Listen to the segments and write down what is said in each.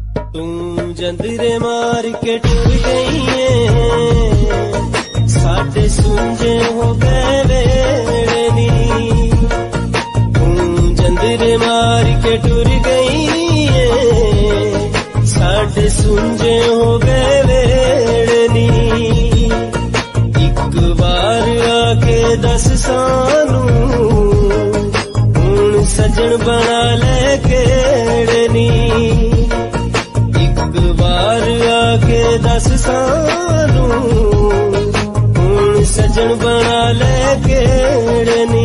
तू जंदरे मार के टुर गई है, साडे सुंजे हो गए वेड़े नी। तू जंदरे मार के टुर गई है, साडे सुंजे हो गए वेड़े नी। एक बार आके दस सानू हुण सजन बना ले केड़े नी। आके दस सानू हुण सजन बना ले केड़े नी।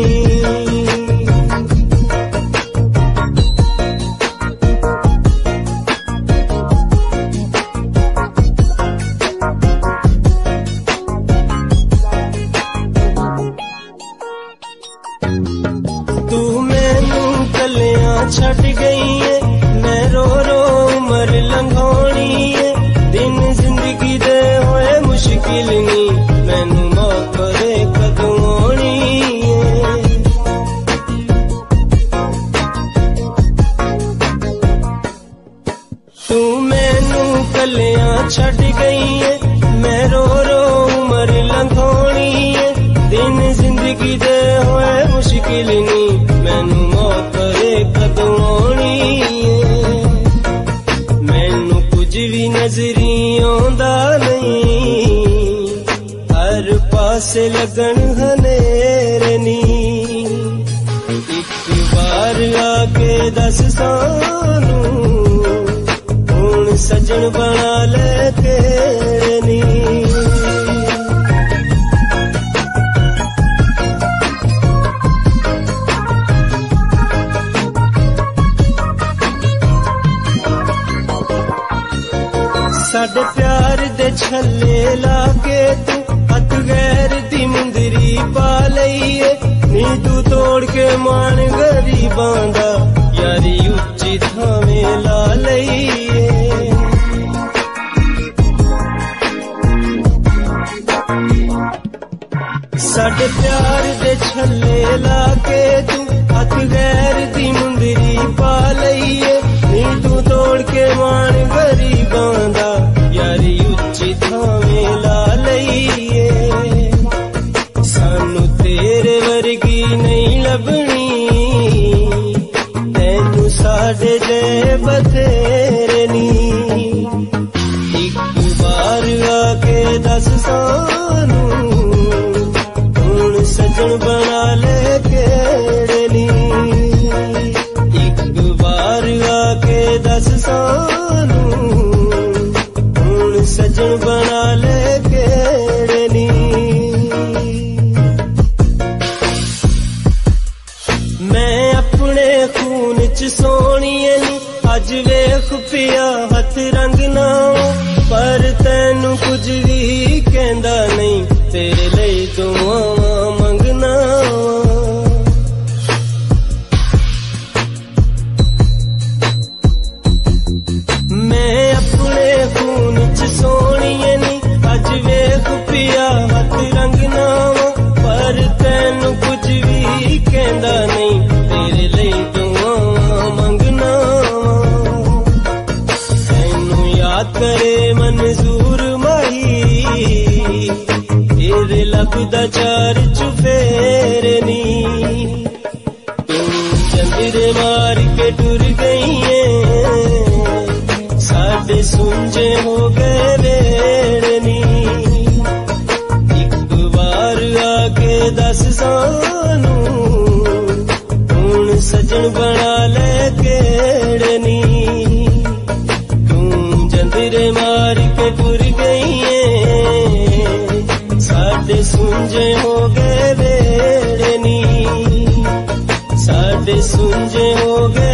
तू मैनू कलियां छड़ गई है, मैं रो रो उमर लंघाउणी है। दिन जिंदगी दे होए मुश्किल नी, मैनू मौत दे कदों आउणी है। तू मैनू कलियां छड़ गई है, मैं रो रो उमर लंघाउणी है। दिन जिंदगी दे होए मुश्किल नी, मैनू मौत दे कदों आउणी है। मैनू कुछ भी नजरी आउंदा नहीं, हर पासे लगन हनेरे नी। एक बार आके दस सानू हुण सजन बना ले केड़े नी। साडे प्यार दे छल्ले लाके तू हथ गैर दी मुंदरी पा लईए। नी तू तोड़ के मान गरीबां दा यारी उच्ची थावें ला लईए। साडे प्यार दे छल्ले लाके तू हथ गैर दी मुंदरी पा लईए। नी तू तोड़ के मान गरीबां दा यारी उच्ची थावें ला लईए। सानू तेरे वर्गी नहीं लभनी, तैनू साडे दे बथेरे नी। एक बार आके दस सानू हुण सजन बना ले केड़े नी। एक बार आके दस सानू हुण सजन बना ले केड़े नी। मैं अपने खून च सोहणीए नी, अज वेख पिया हथ रंग ना। पर तैनू कुछ भी कहंदा नहीं, तेरे लई दुआवां मंगना। मैं अपने खून च सोहणीए नी, अज वेख पिया हथ रंग ना। पर तैनू कुछ भी कहंदा नहीं, तेरे लई दुआवां मंगना। तैनू याद करे मंजूर माही, तेरे लभदा चार चुफेरे नी। तू जंदरे मार के टुर गई है, साडे सुंजे हो गए वेड़े नी। एक बार आके दस सानू हुण सजन बना ले केड़े नी। तू जंदरे मार के टुर गई है, साडे सुंजे हो गए वेड़े नी। साडे सुंजे हो गए